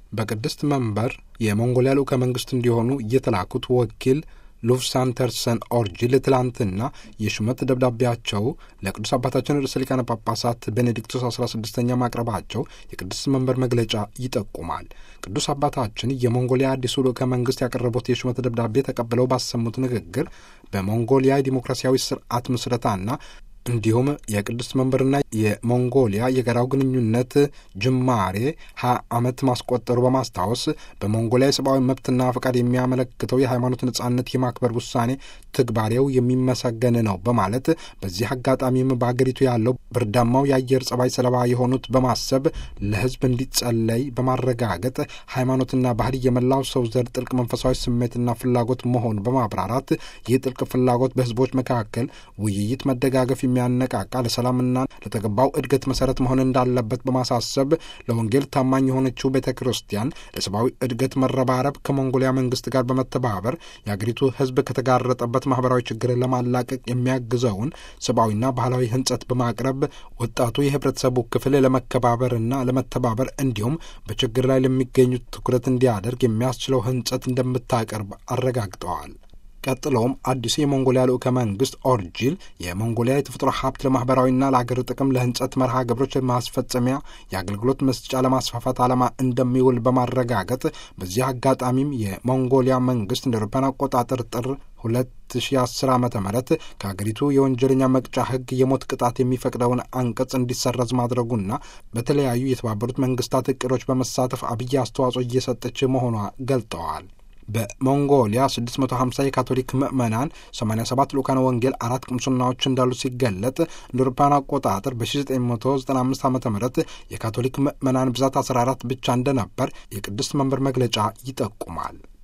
በቅድስት መንበር የሞንጎሊያ ልዑከ መንግስት እንዲሆኑ የተላኩት ወኪል ሉፍሳንተርሰን ኦርጂል ትላንትና የሹመት ደብዳቤያቸው ለቅዱስ አባታችን ርዕሰ ሊቃነ ጳጳሳት ቤኔዲክቶስ 16ኛ ማቅረባቸው የቅድስት መንበር መግለጫ ይጠቁማል። ቅዱስ አባታችን የሞንጎሊያ አዲሱ ልዑከ መንግስት ያቀረቡት የሹመት ደብዳቤ ተቀብለው ባሰሙት ንግግር በሞንጎሊያ የዲሞክራሲያዊ ስርዓት ምስረታና እንዲሁም የቅድስት መንበርና የሞንጎሊያ የጋራው ግንኙነት ጅማሬ 20 ዓመት ማስቆጠሩ በማስታወስ በሞንጎሊያ የሰብአዊ መብትና ፈቃድ የሚያመለክተው የሃይማኖት ነጻነት የማክበር ውሳኔ ትግባሬው የሚመሰገን ነው በማለት በዚህ አጋጣሚም በአገሪቱ ያለው ብርዳማው የአየር ጸባይ ሰለባ የሆኑት በማሰብ ለሕዝብ እንዲጸለይ በማረጋገጥ ሃይማኖትና ባህል የመላው ሰው ዘር ጥልቅ መንፈሳዊ ስሜትና ፍላጎት መሆን በማብራራት ይህ ጥልቅ ፍላጎት በሕዝቦች መካከል ውይይት፣ መደጋገፍ የሚያነቃቃ ለሰላምና ለተገባው እድገት መሰረት መሆን እንዳለበት በማሳሰብ ለወንጌል ታማኝ የሆነችው ቤተ ክርስቲያን ለሰብአዊ እድገት መረባረብ ከሞንጎሊያ መንግስት ጋር በመተባበር የአገሪቱ ሕዝብ ከተጋረጠበት ማህበራዊ ችግር ለማላቀቅ የሚያግዘውን ሰብአዊና ባህላዊ ህንጸት በማቅረብ ወጣቱ የህብረተሰቡ ክፍል ለመከባበርና ለመተባበር እንዲሁም በችግር ላይ ለሚገኙት ትኩረት እንዲያደርግ የሚያስችለው ህንጸት እንደምታቀርብ አረጋግጠዋል። ቀጥሎም አዲሱ የሞንጎሊያ ልዑከ መንግስት ኦርጂል የሞንጎሊያ የተፈጥሮ ሀብት ለማህበራዊና ለአገር ጥቅም ለህንጸት መርሃ ግብሮች ማስፈጸሚያ የአገልግሎት መስጫ ለማስፋፋት ዓላማ እንደሚውል በማረጋገጥ በዚህ አጋጣሚም የሞንጎሊያ መንግስት እንደ አውሮፓውያን አቆጣጠር ጥር 2010 ዓ.ም ከአገሪቱ የወንጀለኛ መቅጫ ህግ የሞት ቅጣት የሚፈቅደውን አንቀጽ እንዲሰረዝ ማድረጉና በተለያዩ የተባበሩት መንግስታት እቅዶች በመሳተፍ አብይ አስተዋጽኦ እየሰጠች መሆኗ ገልጠዋል። በሞንጎሊያ 650 የካቶሊክ ምዕመናን 87 ልኡካነ ወንጌል 4 ቅምስናዎች እንዳሉ ሲገለጥ እንደ አውሮፓውያን አቆጣጠር በ1995 ዓ.ም የካቶሊክ ምዕመናን ብዛት 14 ብቻ እንደነበር የቅድስት መንበር መግለጫ ይጠቁማል።